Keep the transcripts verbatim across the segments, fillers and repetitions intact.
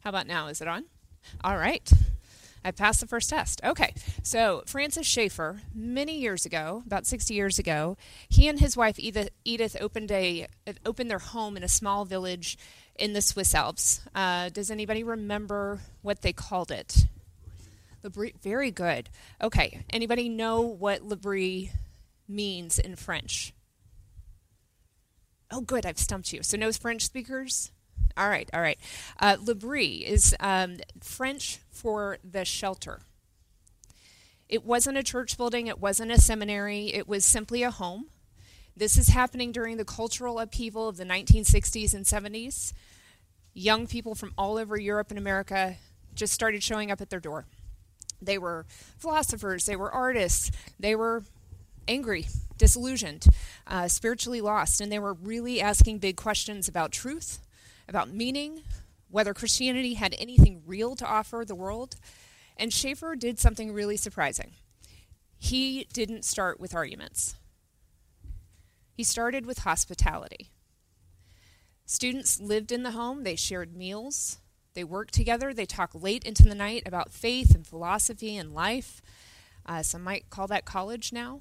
How about now? Is it on? All right. I passed the first test. Okay. So Francis Schaeffer, many years ago, about sixty years ago, he and his wife Edith, Edith opened a opened their home in a small village in the Swiss Alps. Uh, does anybody remember what they called it? L'Abri. Very good. Okay. Anybody know what L'Abri means in French? Oh, good. I've stumped you. So no French speakers? All right, all right. Uh, L'Abri is um, French for the shelter. It wasn't a church building. It wasn't a seminary. It was simply a home. This is happening during the cultural upheaval of the nineteen sixties and seventies. Young people from all over Europe and America just started showing up at their door. They were philosophers. They were artists. They were angry, disillusioned, uh, spiritually lost, and they were really asking big questions about truth, about meaning, whether Christianity had anything real to offer the world. And Schaeffer did something really surprising. He didn't start with arguments. He started with hospitality. Students lived in the home. They shared meals. They worked together. They talked late into the night about faith and philosophy and life. Uh, some might call that college now.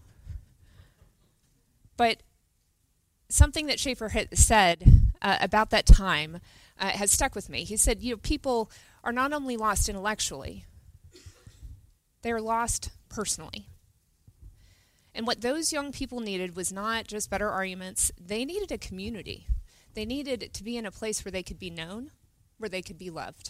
But something that Schaeffer had said uh, about that time uh, has stuck with me. He said, you know, people are not only lost intellectually, they are lost personally. And what those young people needed was not just better arguments. They needed a community. They needed to be in a place where they could be known, where they could be loved.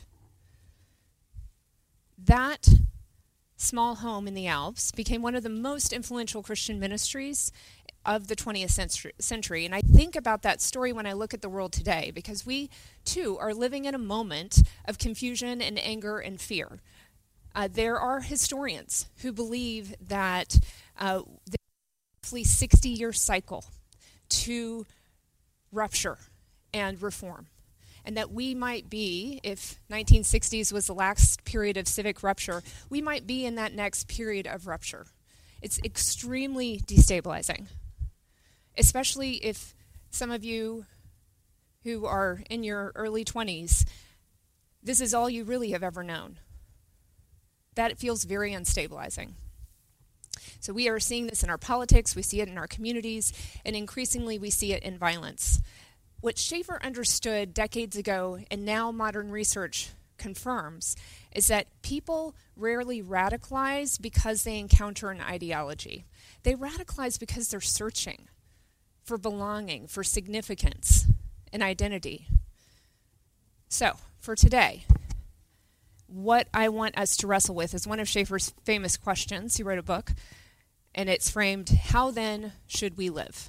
That small home in the Alps became one of the most influential Christian ministries of the twentieth century. And I think about that story when I look at the world today, because we, too, are living in a moment of confusion and anger and fear. Uh, there are historians who believe that uh, there's a roughly sixty-year cycle to rupture and reform. And that we might be, if nineteen sixties was the last period of civic rupture, we might be in that next period of rupture. It's extremely destabilizing, especially if some of you who are in your early twenties, this is all you really have ever known. That feels very unstabilizing. So we are seeing this in our politics, we see it in our communities, and increasingly we see it in violence. What Schaeffer understood decades ago, and now modern research confirms, is that people rarely radicalize because they encounter an ideology. They radicalize because they're searching for belonging, for significance, and identity. So, for today, what I want us to wrestle with is one of Schaeffer's famous questions. He wrote a book, and it's framed, "How then should we live?"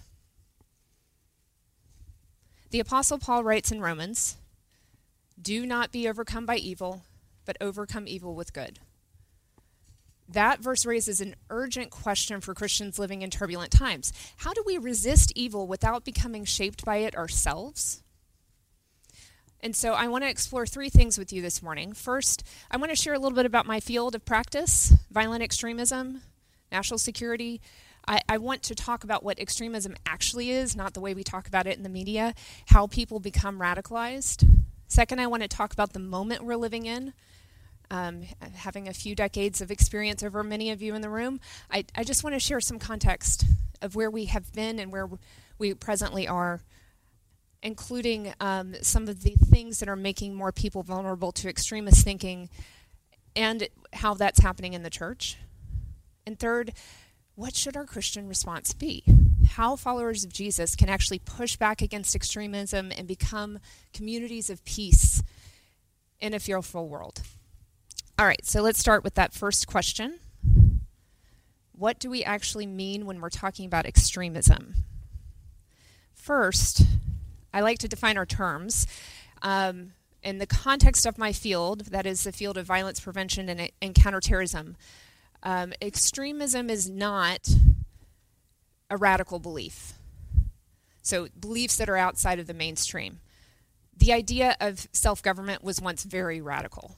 The Apostle Paul writes in Romans, "Do not be overcome by evil, but overcome evil with good." That verse raises an urgent question for Christians living in turbulent times. How do we resist evil without becoming shaped by it ourselves? And so I want to explore three things with you this morning. First, I want to share a little bit about my field of practice, violent extremism, national security. I, I want to talk about what extremism actually is, not the way we talk about it in the media, how people become radicalized. Second, I want to talk about the moment we're living in. Um, having a few decades of experience over many of you in the room, I, I just want to share some context of where we have been and where we presently are, including um, some of the things that are making more people vulnerable to extremist thinking and how that's happening in the church. And third, what should our Christian response be? How followers of Jesus can actually push back against extremism and become communities of peace in a fearful world. All right, so let's start with that first question. What do we actually mean when we're talking about extremism? First, I like to define our terms. Um, in the context of my field, that is the field of violence prevention and, and counterterrorism, um, extremism is not a radical belief. So beliefs that are outside of the mainstream. The idea of self-government was once very radical.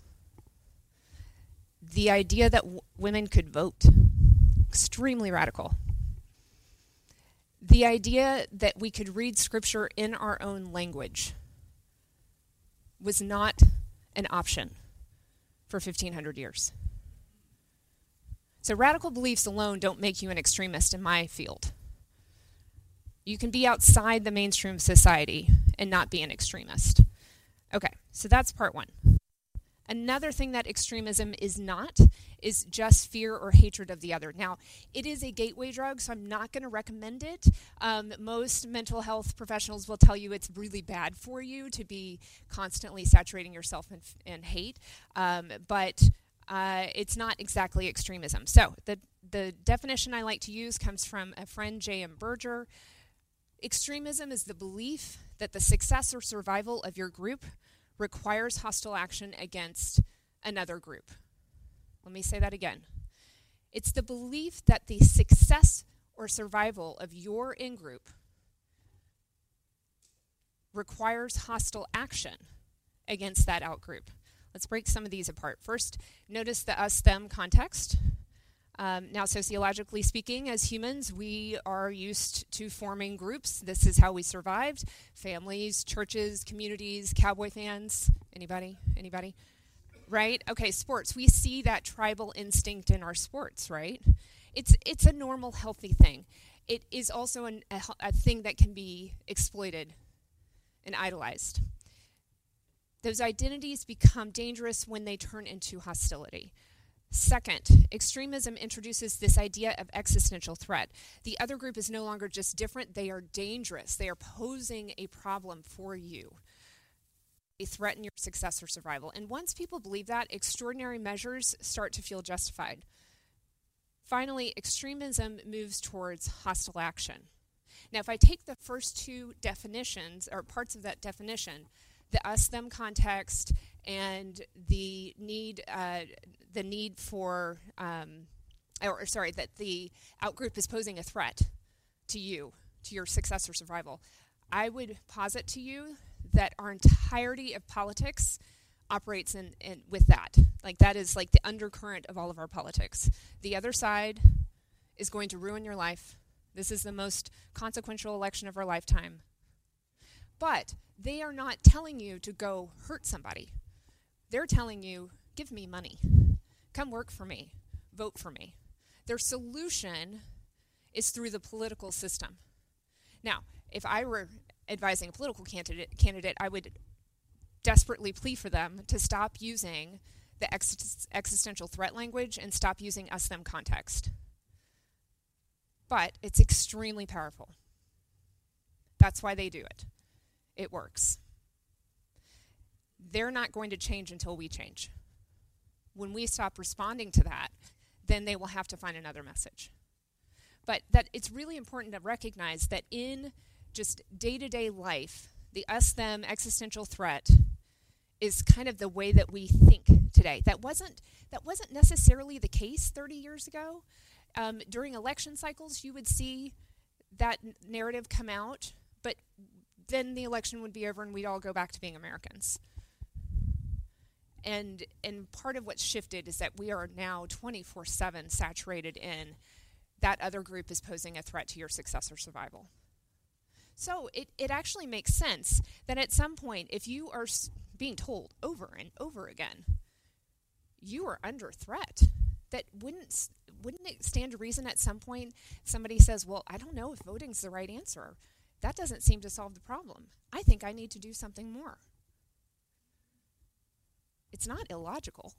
The idea that w- women could vote, extremely radical. The idea that we could read scripture in our own language was not an option for fifteen hundred years. So radical beliefs alone don't make you an extremist in my field. You can be outside the mainstream society and not be an extremist. Okay, so that's part one. Another thing that extremism is not is just fear or hatred of the other. Now, it is a gateway drug, so I'm not going to recommend it. Um, most mental health professionals will tell you it's really bad for you to be constantly saturating yourself in, in hate, um, but uh, it's not exactly extremism. So the, the definition I like to use comes from a friend, J M Berger. Extremism is the belief that the success or survival of your group requires hostile action against another group. Let me say that again. It's the belief that the success or survival of your in-group requires hostile action against that out-group. Let's break some of these apart. First, notice the us-them context. Um, now, sociologically speaking, as humans, we are used to forming groups. This is how we survived. Families, churches, communities, cowboy fans. Anybody? Anybody? Right? Okay, sports. We see that tribal instinct in our sports, right? It's it's a normal, healthy thing. It is also an, a, a thing that can be exploited and idolized. Those identities become dangerous when they turn into hostility. Second, extremism introduces this idea of existential threat. The other group is no longer just different, they are dangerous. They are posing a problem for you. They threaten your success or survival. And once people believe that, extraordinary measures start to feel justified. Finally, extremism moves towards hostile action. Now, if I take the first two definitions, or parts of that definition, the us-them context and the need, uh, the need for, um, or sorry, that the outgroup is posing a threat to you, to your success or survival, I would posit to you that our entirety of politics operates in, in with that. Like that is like the undercurrent of all of our politics. The other side is going to ruin your life. This is the most consequential election of our lifetime. But they are not telling you to go hurt somebody. They're telling you, give me money. Come work for me. Vote for me. Their solution is through the political system. Now, if I were advising a political candidate, candidate, I would desperately plead for them to stop using the ex- existential threat language and stop using us-them context. But it's extremely powerful. That's why they do it. It works. They're not going to change until we change. When we stop responding to that, then they will have to find another message. But that it's really important to recognize that in just day-to-day life, the us-them existential threat is kind of the way that we think today. That wasn't that wasn't necessarily the case thirty years ago. Um, during election cycles, you would see that n- narrative come out, but then the election would be over and we'd all go back to being Americans. And and part of what's shifted is that we are now twenty-four seven saturated in that other group is posing a threat to your success or survival. So it, it actually makes sense that at some point, if you are s- being told over and over again, you are under threat, that wouldn't wouldn't it stand to reason at some point somebody says, well, I don't know if voting's the right answer. That doesn't seem to solve the problem. I think I need to do something more. It's not illogical.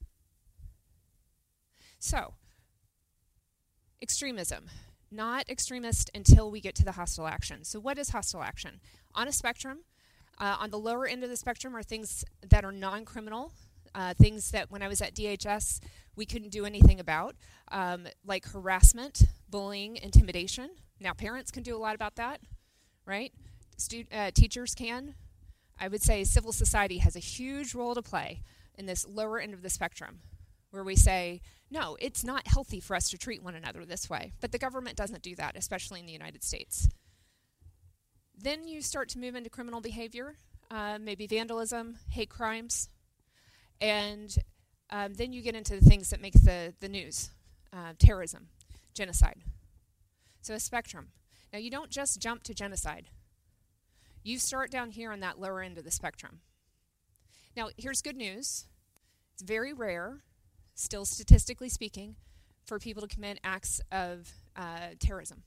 So, extremism. Not extremist until we get to the hostile action. So what is hostile action? On a spectrum, uh, on the lower end of the spectrum are things that are non-criminal, uh, things that when I was at D H S we couldn't do anything about, um, like harassment, bullying, intimidation. Now parents can do a lot about that, right? Stu- uh, teachers can. I would say civil society has a huge role to play in this lower end of the spectrum, where we say, no, it's not healthy for us to treat one another this way. But the government doesn't do that, especially in the United States. Then you start to move into criminal behavior, uh, maybe vandalism, hate crimes, and um, then you get into the things that make the, the news, uh, terrorism, genocide. So a spectrum. Now you don't just jump to genocide. You start down here on that lower end of the spectrum. Now, here's good news. It's very rare, still statistically speaking, for people to commit acts of uh, terrorism.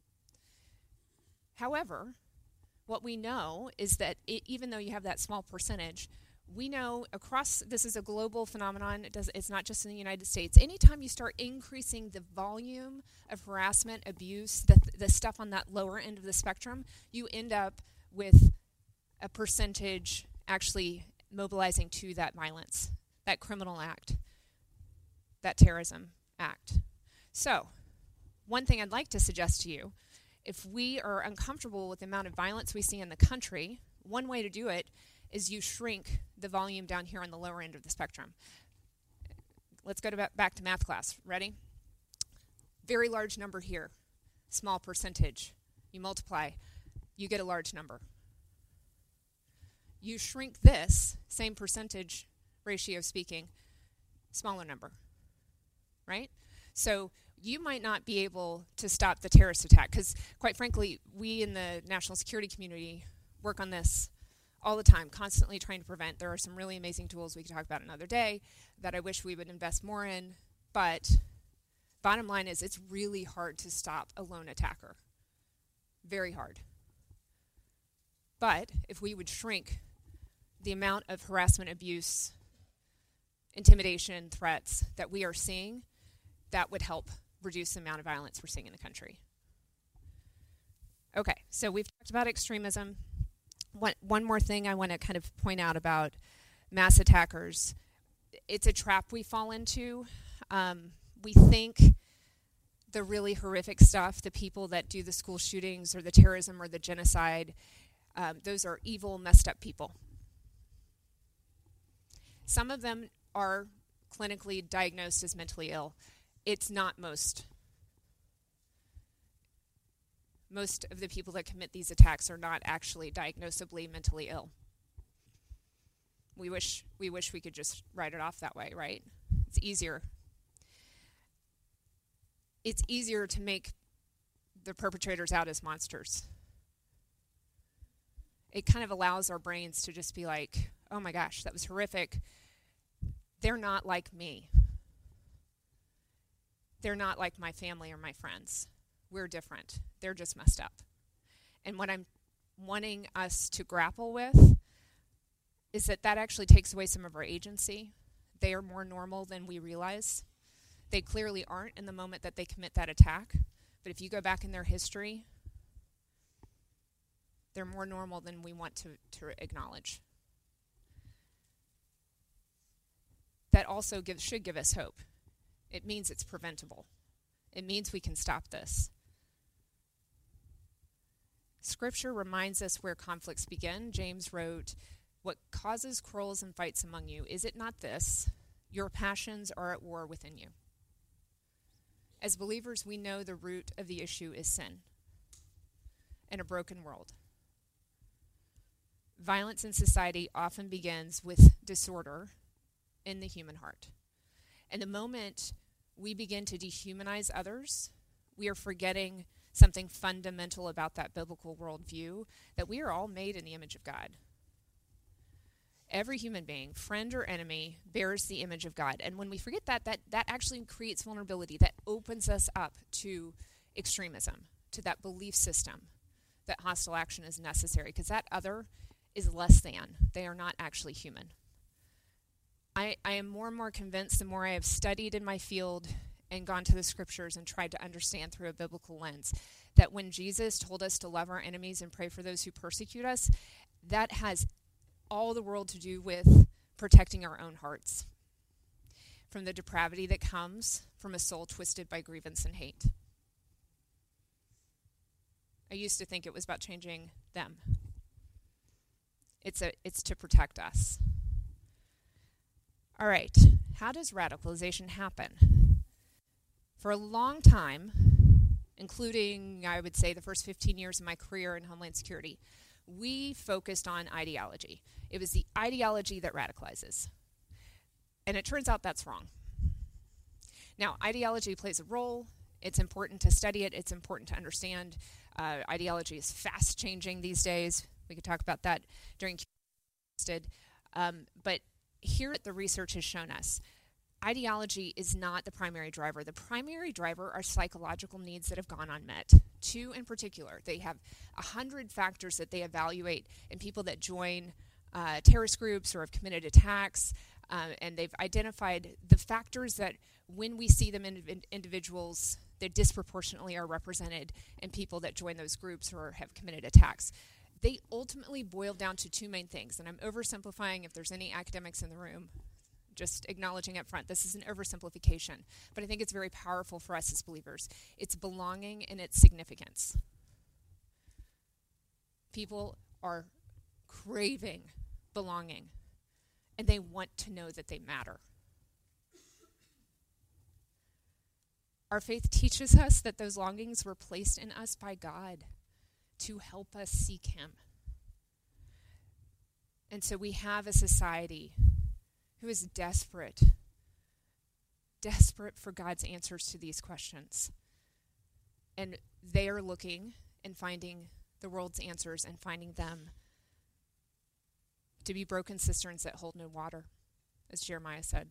However, what we know is that it, even though you have that small percentage, we know across, this is a global phenomenon, it does, it's not just in the United States. Anytime you start increasing the volume of harassment, abuse, the, the stuff on that lower end of the spectrum, you end up with a percentage actually mobilizing to that violence, that criminal act, that terrorism act. So, one thing I'd like to suggest to you, if we are uncomfortable with the amount of violence we see in the country, one way to do it is you shrink the volume down here on the lower end of the spectrum. Let's go to ba- back to math class. Ready? Very large number here, small percentage. You multiply, you get a large number. You shrink this, same percentage ratio speaking, smaller number, right? So you might not be able to stop the terrorist attack because, quite frankly, we in the national security community work on this all the time, constantly trying to prevent. There are some really amazing tools we could talk about another day that I wish we would invest more in, but bottom line is it's really hard to stop a lone attacker. Very hard. But if we would shrink the amount of harassment, abuse, intimidation, threats that we are seeing, that would help reduce the amount of violence we're seeing in the country. Okay, so we've talked about extremism. One, one more thing I want to kind of point out about mass attackers. It's a trap we fall into. Um, we think the really horrific stuff, the people that do the school shootings or the terrorism or the genocide, um, those are evil, messed up people. Some of them are clinically diagnosed as mentally ill. It's not most. Most of the people that commit these attacks are not actually diagnosably mentally ill. We wish we wish we could just write it off that way, right? It's easier. It's easier to make the perpetrators out as monsters. It kind of allows our brains to just be like, oh my gosh, that was horrific. They're not like me. They're not like my family or my friends. We're different. They're just messed up. And what I'm wanting us to grapple with is that that actually takes away some of our agency. They are more normal than we realize. They clearly aren't in the moment that they commit that attack. But if you go back in their history, they're more normal than we want to, to acknowledge. That also gives, should give us hope. It means it's preventable. It means we can stop this. Scripture reminds us where conflicts begin. James wrote, "What causes quarrels and fights among you? Is it not this? Your passions are at war within you." As believers, we know the root of the issue is sin and a broken world. Violence in society often begins with disorder in the human heart. And the moment we begin to dehumanize others, we are forgetting something fundamental about that biblical worldview, that we are all made in the image of God. Every human being, friend or enemy, bears the image of God. And when we forget that, that, that actually creates vulnerability. That opens us up to extremism, to that belief system that hostile action is necessary, because that other is less than. They are not actually human. I, I am more and more convinced the more I have studied in my field and gone to the scriptures and tried to understand through a biblical lens, that when Jesus told us to love our enemies and pray for those who persecute us, that has all the world to do with protecting our own hearts from the depravity that comes from a soul twisted by grievance and hate. I used to think it was about changing them. It's a, it's to protect us. All right, how does radicalization happen? For a long time, including, I would say, the first fifteen years of my career in Homeland Security, we focused on ideology. It was the ideology that radicalizes. And it turns out that's wrong. Now, ideology plays a role. It's important to study it. It's important to understand. Uh, ideology is fast changing these days. We could talk about that during Q and A. Um, but here the research has shown us, ideology is not the primary driver. The primary driver are psychological needs that have gone unmet. Two in particular. They have a hundred factors that they evaluate in people that join uh, terrorist groups or have committed attacks, uh, and they've identified the factors that when we see them in in individuals, they disproportionately are represented in people that join those groups or have committed attacks. They ultimately boil down to two main things, and I'm oversimplifying if there's any academics in the room. Just acknowledging up front, this is an oversimplification, but I think it's very powerful for us as believers. It's belonging and its significance. People are craving belonging, and they want to know that they matter. Our faith teaches us that those longings were placed in us by God to help us seek Him. And so we have a society who is desperate, desperate for God's answers to these questions. And they are looking and finding the world's answers and finding them to be broken cisterns that hold no water, as Jeremiah said.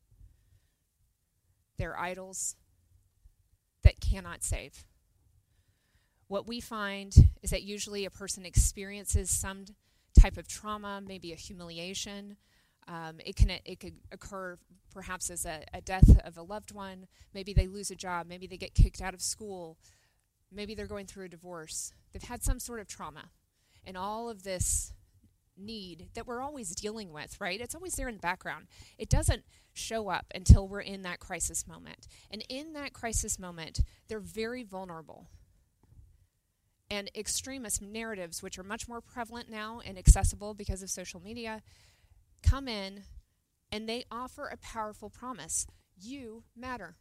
They're idols that cannot save. What we find is that usually a person experiences some type of trauma, maybe a humiliation. Um, it can it could occur perhaps as a, a death of a loved one. Maybe they lose a job. Maybe they get kicked out of school. Maybe they're going through a divorce. They've had some sort of trauma. And all of this need that we're always dealing with, right? It's always there in the background. It doesn't show up until we're in that crisis moment. And in that crisis moment, they're very vulnerable. And extremist narratives, which are much more prevalent now and accessible because of social media, come in and they offer a powerful promise. You matter.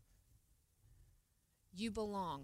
You belong.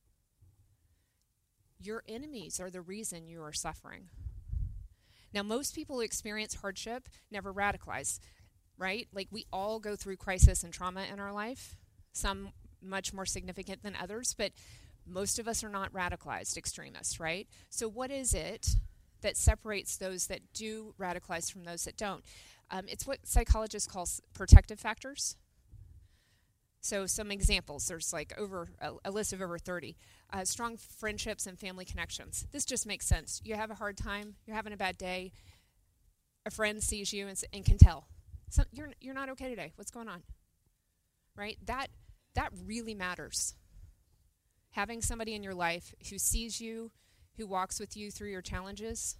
Your enemies are the reason you are suffering. Now, most people who experience hardship never radicalize, right? Like, we all go through crisis and trauma in our life, some much more significant than others, but most of us are not radicalized extremists, right? So what is it that separates those that do radicalize from those that don't? Um, it's what psychologists call protective factors. So some examples, there's like over a, a list of over thirty. Uh, strong friendships and family connections. This just makes sense. You have a hard time, you're having a bad day, a friend sees you and, and can tell, so you're you're not okay today. What's going on? Right? That that really matters. Having somebody in your life who sees you, who walks with you through your challenges.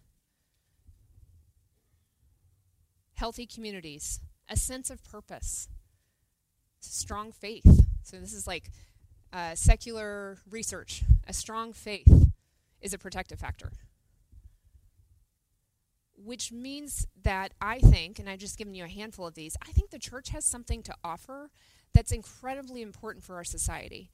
Healthy communities, a sense of purpose, strong faith. So this is like uh, secular research. A strong faith is a protective factor. Which means that I think, and I've just given you a handful of these, I think the church has something to offer that's incredibly important for our society.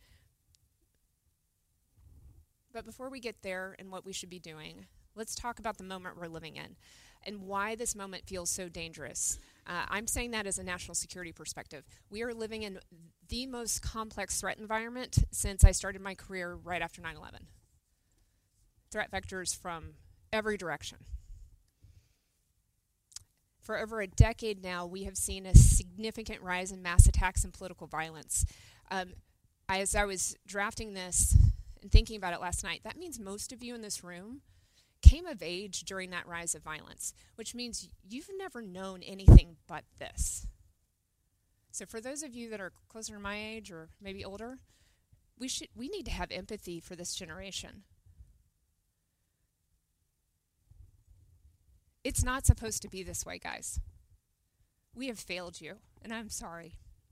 But before we get there and what we should be doing, let's talk about the moment we're living in and why this moment feels so dangerous. Uh, I'm saying that as a national security perspective. We are living in the most complex threat environment since I started my career right after nine eleven. Threat vectors from every direction. For over a decade now, we have seen a significant rise in mass attacks and political violence. Um, as I was drafting this and thinking about it last night, that means most of you in this room came of age during that rise of violence, which means you've never known anything but this. So for those of you that are closer to my age or maybe older, we should we need to have empathy for this generation. It's not supposed to be this way, guys. We have failed you, and I'm sorry.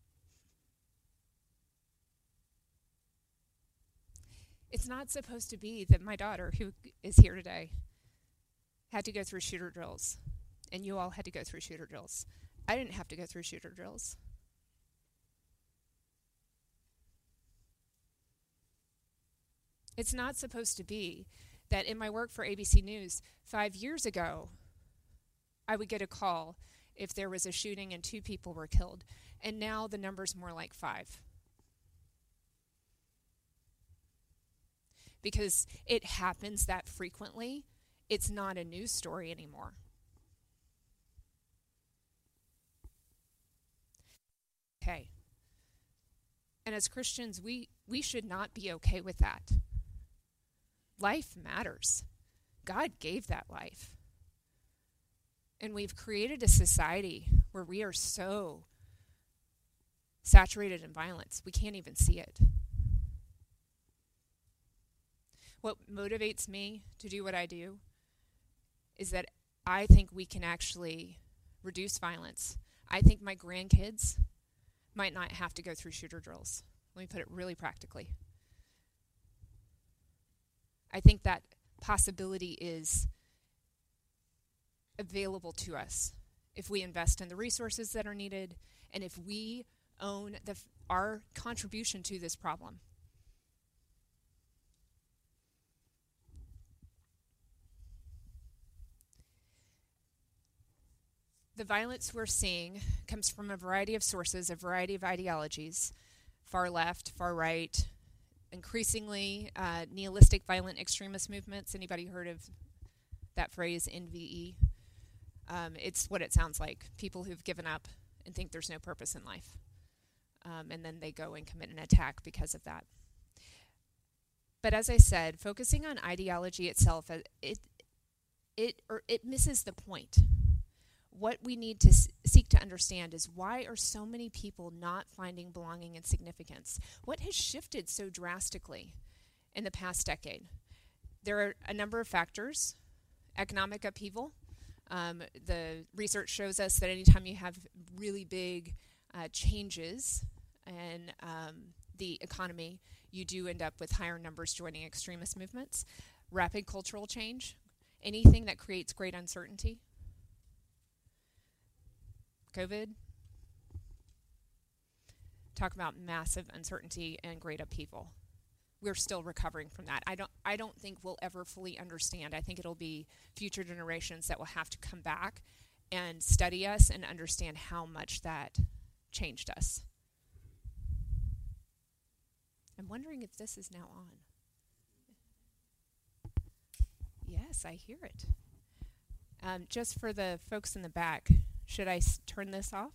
It's not supposed to be that my daughter, who is here today, had to go through shooter drills, and you all had to go through shooter drills. I didn't have to go through shooter drills. It's not supposed to be that in my work for A B C News five years ago, I would get a call if there was a shooting and two people were killed, and now the number's more like five. Because it happens that frequently, it's not a news story anymore. And as Christians, we, we should not be okay with that. Life matters. God gave that life. And we've created a society where we are so saturated in violence, we can't even see it. What motivates me to do what I do is that I think we can actually reduce violence. I think my grandkids might not have to go through shooter drills. Let me put it really practically. I think that possibility is available to us if we invest in the resources that are needed and if we own the, our contribution to this problem. The violence we're seeing comes from a variety of sources, a variety of ideologies, far left, far right, increasingly uh, nihilistic violent extremist movements. Anybody heard of that phrase, N V E? Um, it's what it sounds like. People who've given up and think there's no purpose in life. Um, and then they go and commit an attack because of that. But as I said, focusing on ideology itself, it it or it misses the point. What we need to s- seek to understand is why are so many people not finding belonging and significance? What has shifted so drastically in the past decade? There are a number of factors. Economic upheaval. Um, the research shows us that anytime you have really big uh, changes in um, the economy, you do end up with higher numbers joining extremist movements. Rapid cultural change. Anything that creates great uncertainty. COVID, talk about massive uncertainty and great upheaval. We're still recovering from that. I don't I don't think we'll ever fully understand. I think it'll be future generations that will have to come back and study us and understand how much that changed us. I'm wondering if this is now on. Yes, I hear it. Um, just for the folks in the back, should I s- turn this off?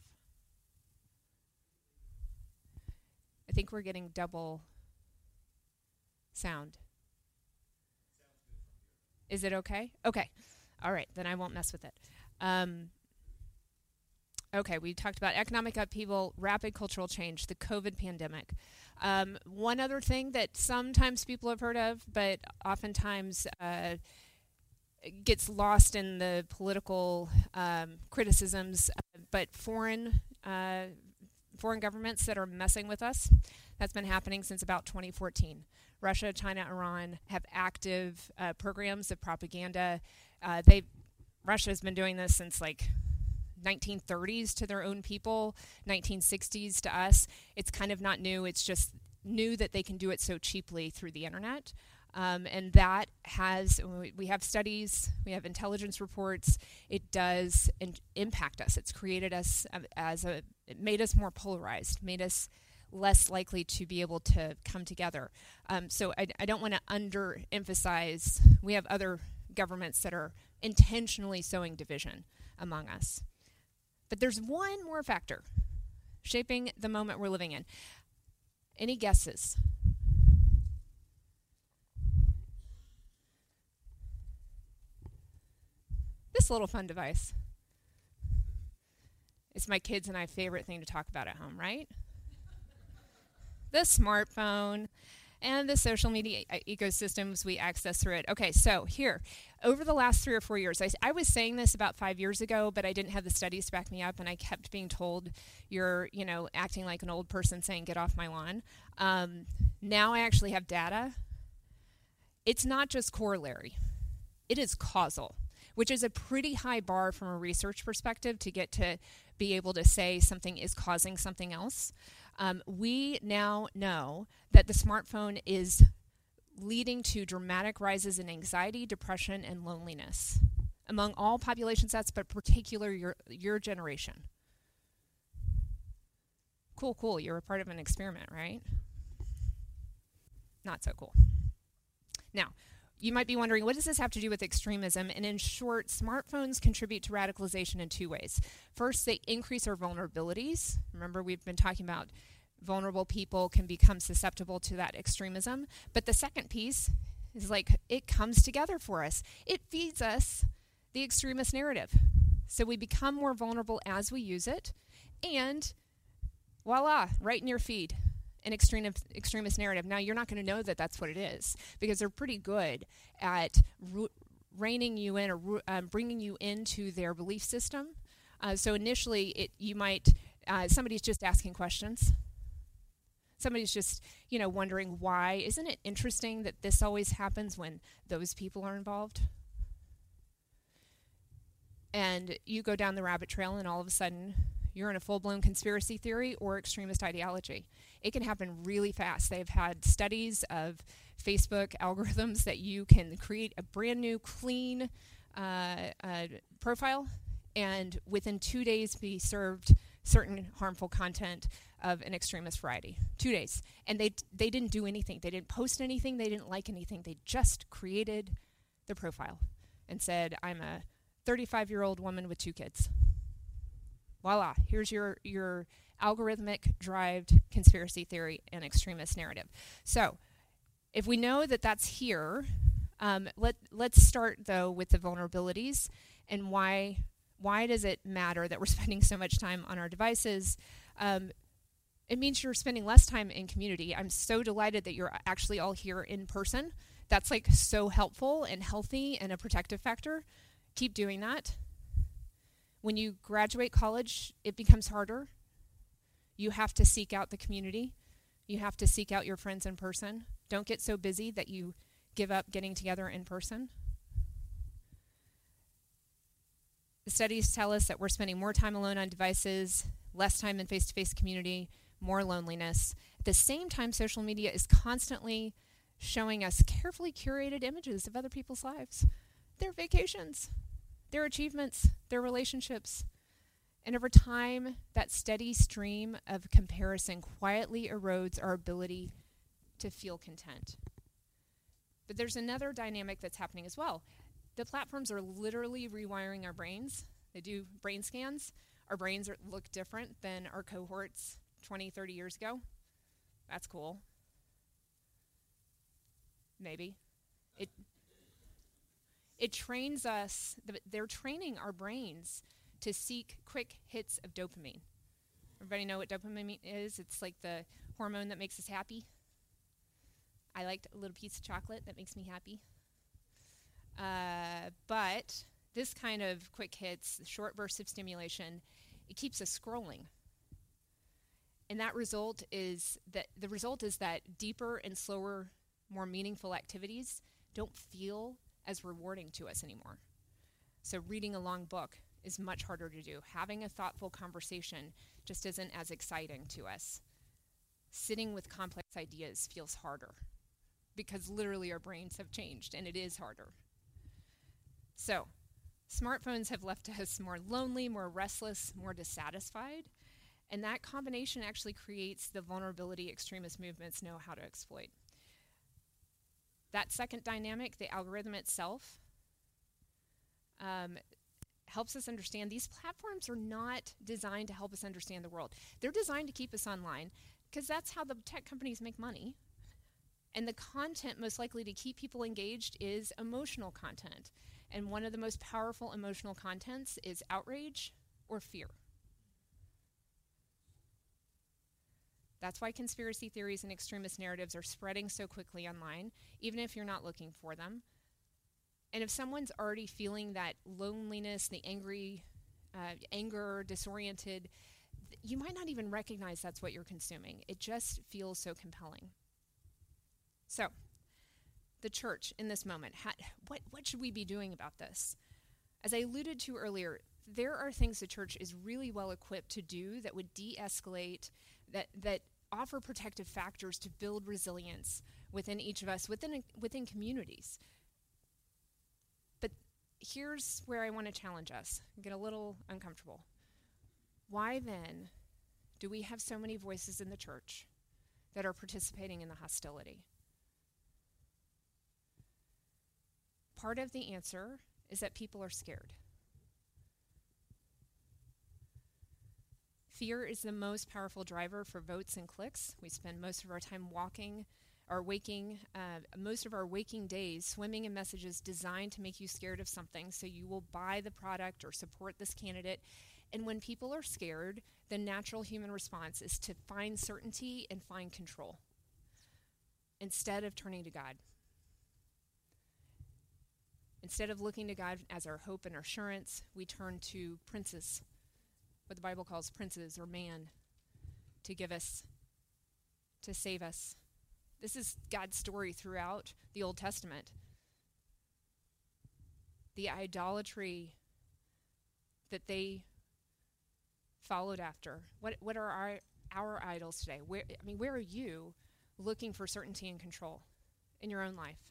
I think we're getting double sound. Is it okay? Okay. All right, then I won't mess with it. Um, okay, we talked about economic upheaval, rapid cultural change, the COVID pandemic. Um, one other thing that sometimes people have heard of, but oftentimes uh, gets lost in the political um, criticisms, uh, but foreign uh, foreign governments that are messing with us. That's been happening since about twenty fourteen. Russia, China, Iran have active uh, programs of propaganda. Uh, they Russia has been doing this since like nineteen thirties to their own people, nineteen sixties to us. It's kind of not new. It's just new that they can do it so cheaply through the internet. Um, and that has, we have studies, we have intelligence reports, it does in, impact us. It's created us uh, as a, it made us more polarized, made us less likely to be able to come together. Um, so I, I don't want to underemphasize, we have other governments that are intentionally sowing division among us. But there's one more factor shaping the moment we're living in. Any guesses? This little fun device. It's my kids and I favorite thing to talk about at home, right? The smartphone and the social media e- ecosystems we access through it. Okay, so here, over the last three or four years, I, I was saying this about five years ago, but I didn't have the studies to back me up, and I kept being told, you're, you know, acting like an old person saying, get off my lawn. Um, now I actually have data. It's not just corollary. It is causal, which is a pretty high bar from a research perspective to get to be able to say something is causing something else. Um, we now know that the smartphone is leading to dramatic rises in anxiety, depression, and loneliness among all population sets, but particularly your, your generation. Cool, cool. You're a part of an experiment, right? Not so cool. Now, you might be wondering, what does this have to do with extremism? And in short, smartphones contribute to radicalization in two ways. First, they increase our vulnerabilities. Remember, we've been talking about vulnerable people can become susceptible to that extremism. But the second piece is like it comes together for us. It feeds us the extremist narrative. So we become more vulnerable as we use it, and voila, right in your feed, an extreme, extremist narrative. Now, you're not going to know that that's what it is, because they're pretty good at ru- reining you in or ru- um, bringing you into their belief system. Uh, so initially, it you might, uh, somebody's just asking questions. Somebody's just, you know, wondering why. Isn't it interesting that this always happens when those people are involved? And you go down the rabbit trail, and all of a sudden, you're in a full-blown conspiracy theory or extremist ideology. It can happen really fast. They've had studies of Facebook algorithms that you can create a brand new, clean uh, uh, profile, and within two days be served certain harmful content of an extremist variety. Two days. And they they didn't do anything. They didn't post anything. They didn't like anything. They just created the profile and said, I'm a thirty-five-year-old woman with two kids. Voila, here's your, your algorithmic-derived conspiracy theory and extremist narrative. So if we know that that's here, um, let, let's start, though, with the vulnerabilities and why why does it matter that we're spending so much time on our devices. Um, it means you're spending less time in community. I'm so delighted that you're actually all here in person. That's like so helpful and healthy and a protective factor. Keep doing that. When you graduate college, it becomes harder. You have to seek out the community. You have to seek out your friends in person. Don't get so busy that you give up getting together in person. The studies tell us that we're spending more time alone on devices, less time in face-to-face community, more loneliness. At the same time, social media is constantly showing us carefully curated images of other people's lives, their vacations, their achievements, their relationships. And over time, that steady stream of comparison quietly erodes our ability to feel content. But there's another dynamic that's happening as well. The platforms are literally rewiring our brains. They do brain scans. Our brains are, look different than our cohorts twenty, thirty years ago. That's cool. Maybe. It it trains us, they're training our brains to seek quick hits of dopamine. Everybody know what dopamine is? It's like the hormone that makes us happy. I liked a little piece of chocolate that makes me happy. Uh, but this kind of quick hits, short bursts of stimulation, it keeps us scrolling. And that result is that the result is that deeper and slower, more meaningful activities don't feel as rewarding to us anymore. So reading a long book is much harder to do. Having a thoughtful conversation just isn't as exciting to us. Sitting with complex ideas feels harder because literally our brains have changed and it is harder. So, smartphones have left us more lonely, more restless, more dissatisfied, and that combination actually creates the vulnerability extremist movements know how to exploit. That second dynamic, the algorithm itself, um, helps us understand these platforms are not designed to help us understand the world. They're designed to keep us online because that's how the tech companies make money. And the content most likely to keep people engaged is emotional content. And one of the most powerful emotional contents is outrage or fear. That's why conspiracy theories and extremist narratives are spreading so quickly online, even if you're not looking for them. And if someone's already feeling that loneliness, the angry, uh, anger, disoriented, th- you might not even recognize that's what you're consuming. It just feels so compelling. So, the church in this moment, ha- what, what should we be doing about this? As I alluded to earlier, there are things the church is really well equipped to do that would de-escalate, that, that offer protective factors to build resilience within each of us, within, a, within communities. But here's where I want to challenge us, get a little uncomfortable. Why then do we have so many voices in the church that are participating in the hostility? Part of the answer is that people are scared. Fear is the most powerful driver for votes and clicks. We spend most of our time walking or waking, uh, most of our waking days swimming in messages designed to make you scared of something, so you will buy the product or support this candidate. And when people are scared, the natural human response is to find certainty and find control instead of turning to God. Instead of looking to God as our hope and assurance, we turn to princes, what the Bible calls princes or man, to give us, to save us. This is God's story throughout the Old Testament. The idolatry that they followed after. What what are our, our idols today? Where I mean, where are you looking for certainty and control in your own life?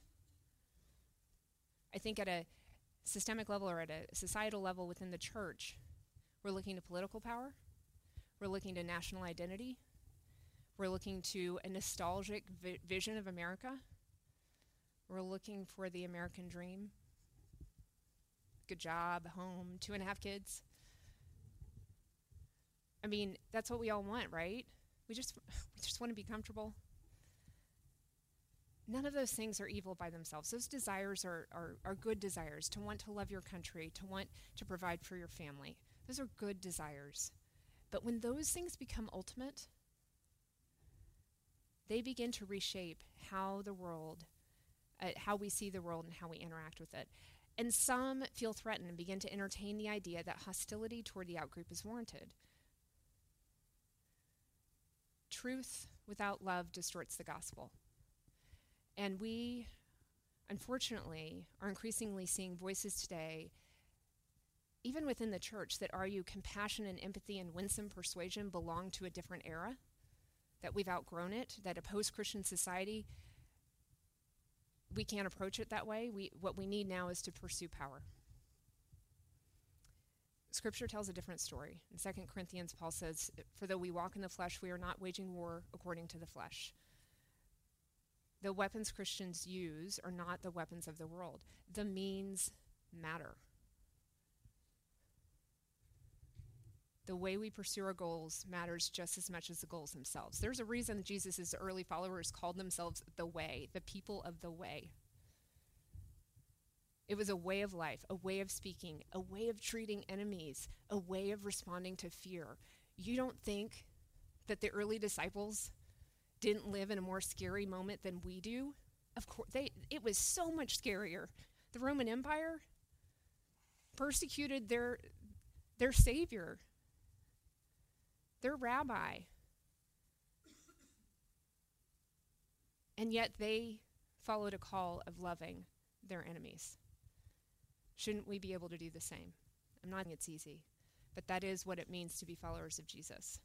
I think at a systemic level or at a societal level within the church, we're looking to political power. We're looking to national identity. We're looking to a nostalgic vi- vision of America. We're looking for the American dream. Good job, home, two and a half kids. I mean, that's what we all want, right? We just we just want to be comfortable. None of those things are evil by themselves. Those desires are, are, are good desires, to want to love your country, to want to provide for your family. Those are good desires. But when those things become ultimate, they begin to reshape how the world, uh, how we see the world and how we interact with it. And some feel threatened and begin to entertain the idea that hostility toward the outgroup is warranted. Truth without love distorts the gospel. And we, unfortunately, are increasingly seeing voices today, even within the church, that argue compassion and empathy and winsome persuasion belong to a different era, that we've outgrown it, that a post-Christian society, we can't approach it that way. We, what we need now is to pursue power. Scripture tells a different story. In Second Corinthians, Paul says, "For though we walk in the flesh, we are not waging war according to the flesh." The weapons Christians use are not the weapons of the world. The means matter. The way we pursue our goals matters just as much as the goals themselves. There's a reason Jesus' early followers called themselves the way, the people of the way. It was a way of life, a way of speaking, a way of treating enemies, a way of responding to fear. You don't think that the early disciples didn't live in a more scary moment than we do? Of course, they. It was so much scarier. The Roman Empire persecuted their their savior, their rabbi. And yet they followed a call of loving their enemies. Shouldn't we be able to do the same? I'm not saying it's easy, but that is what it means to be followers of Jesus.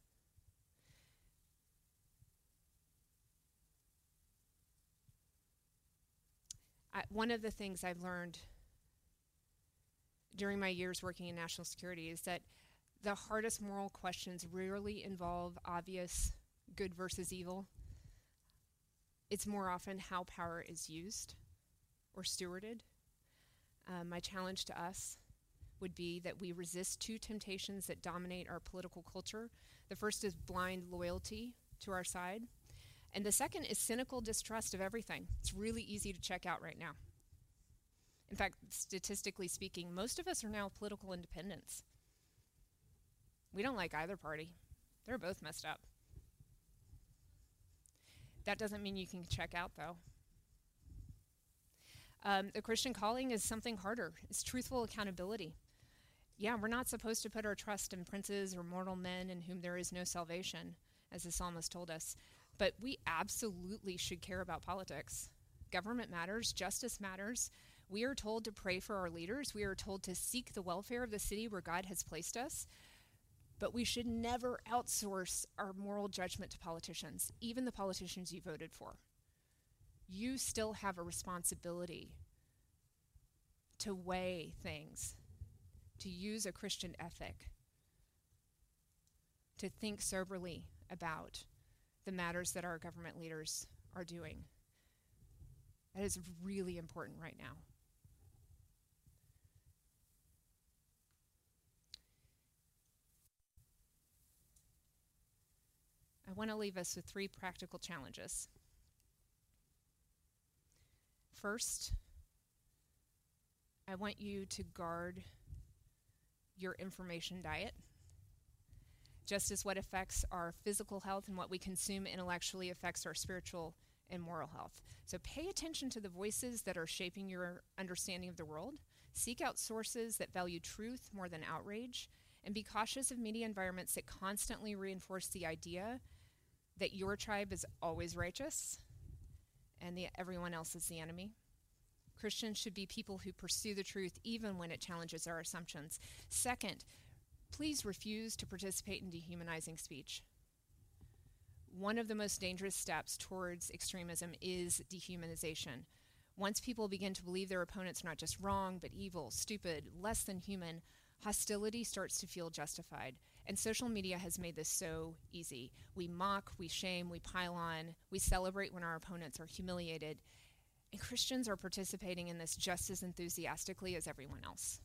I, one of the things I've learned during my years working in national security is that the hardest moral questions rarely involve obvious good versus evil. It's more often how power is used or stewarded. Uh, my challenge to us would be that we resist two temptations that dominate our political culture. The first is blind loyalty to our side. And the second is cynical distrust of everything. It's really easy to check out right now. In fact, statistically speaking, most of us are now political independents. We don't like either party. They're both messed up. That doesn't mean you can check out, though. Um, the Christian calling is something harder. It's truthful accountability. Yeah, we're not supposed to put our trust in princes or mortal men in whom there is no salvation, as the psalmist told us. But we absolutely should care about politics. Government matters. Justice matters. We are told to pray for our leaders. We are told to seek the welfare of the city where God has placed us. But we should never outsource our moral judgment to politicians, even the politicians you voted for. You still have a responsibility to weigh things, to use a Christian ethic, to think soberly about the matters that our government leaders are doing. That is really important right now. want to leave us with three practical challenges. First, I want you to guard your information diet. Just as what affects our physical health and what we consume intellectually affects our spiritual and moral health. So pay attention to the voices that are shaping your understanding of the world. Seek out sources that value truth more than outrage, and be cautious of media environments that constantly reinforce the idea that your tribe is always righteous and the, everyone else is the enemy. Christians should be people who pursue the truth even when it challenges our assumptions. Second, please refuse to participate in dehumanizing speech. One of the most dangerous steps towards extremism is dehumanization. Once people begin to believe their opponents are not just wrong, but evil, stupid, less than human, hostility starts to feel justified. And social media has made this so easy. We mock, we shame, we pile on, we celebrate when our opponents are humiliated. And Christians are participating in this just as enthusiastically as everyone else.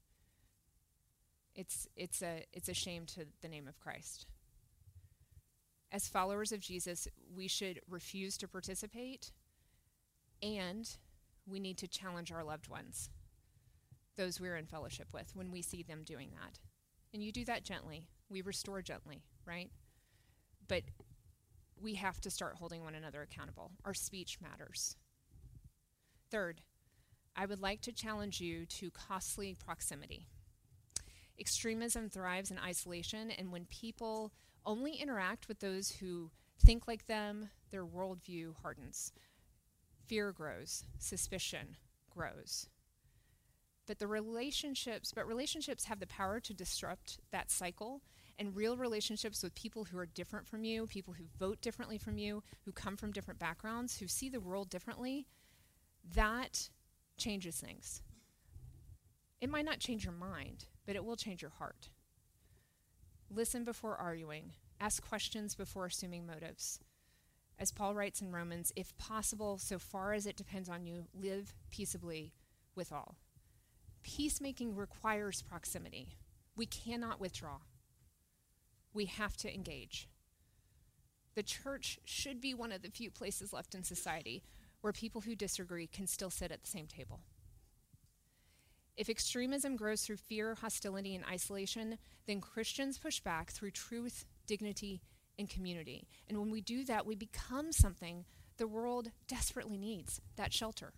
It's, it's, a, it's a shame to the name of Christ. As followers of Jesus, we should refuse to participate, and we need to challenge our loved ones, those we're in fellowship with, when we see them doing that. And you do that gently. We restore gently, right? But we have to start holding one another accountable. Our speech matters. Third, I would like to challenge you to costly proximity. Extremism thrives in isolation, and when people only interact with those who think like them, their worldview hardens. Fear grows, suspicion grows. But the relationships, but relationships have the power to disrupt that cycle, and real relationships with people who are different from you, people who vote differently from you, who come from different backgrounds, who see the world differently, that changes things. It might not change your mind, but it will change your heart. Listen before arguing. Ask questions before assuming motives. As Paul writes in Romans, if possible, so far as it depends on you, live peaceably with all. Peacemaking requires proximity. We cannot withdraw. We have to engage. The church should be one of the few places left in society where people who disagree can still sit at the same table. If extremism grows through fear, hostility, and isolation, then Christians push back through truth, dignity, and community. And when we do that, we become something the world desperately needs, that shelter.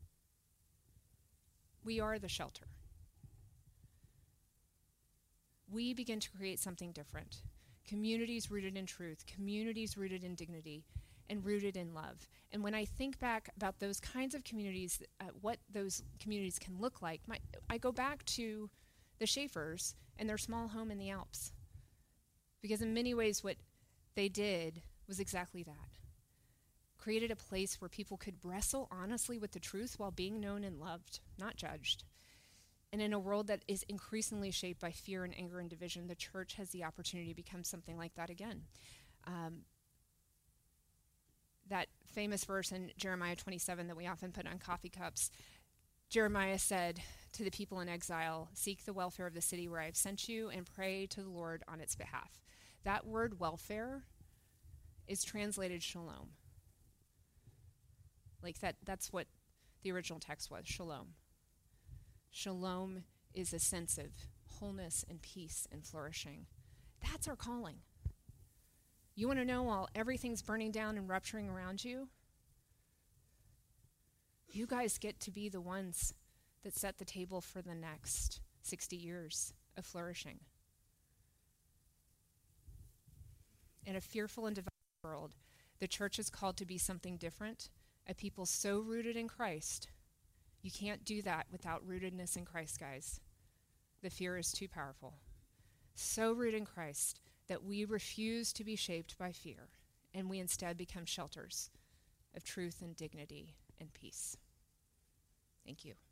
We are the shelter. We begin to create something different. Communities rooted in truth, communities rooted in dignity, and rooted in love. And when I think back about those kinds of communities, uh, what those communities can look like, my, I go back to the Schaeffers and their small home in the Alps. Because in many ways what they did was exactly that. Created a place where people could wrestle honestly with the truth while being known and loved, not judged. And in a world that is increasingly shaped by fear and anger and division, the church has the opportunity to become something like that again. Um, that famous verse in Jeremiah twenty-seven that we often put on coffee cups, Jeremiah said to the people in exile, seek the welfare of the city where I have sent you and pray to the Lord on its behalf. That word welfare is translated shalom. Like that, that's what the original text was, shalom. Shalom is a sense of wholeness and peace and flourishing. That's our calling. You want to know while everything's burning down and rupturing around you? You guys get to be the ones that set the table for the next sixty years of flourishing. In a fearful and divided world, the church is called to be something different, a people so rooted in Christ. You can't do that without rootedness in Christ, guys. The fear is too powerful. So rooted in Christ that we refuse to be shaped by fear, and we instead become shelters of truth and dignity and peace. Thank you.